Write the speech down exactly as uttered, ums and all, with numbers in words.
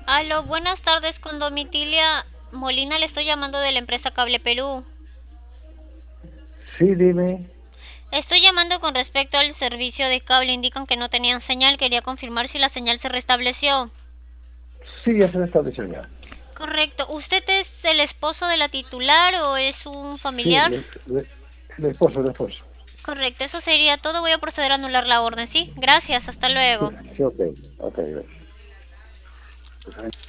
Aló, buenas tardes, con Domitilia Molina le estoy llamando de la empresa Cable Perú. Sí, dime. Estoy llamando con respecto al servicio de cable. Indican que no tenían señal. Quería confirmar si la señal se restableció. Sí, ya se restableció ya. Correcto. ¿Usted es el esposo de la titular o es un Sí, familiar? el, el- el esposo, el esposo. Correcto, eso sería todo. Voy a proceder a anular la orden, ¿sí? Gracias, hasta Sí, luego. sí, ok, ok, gracias.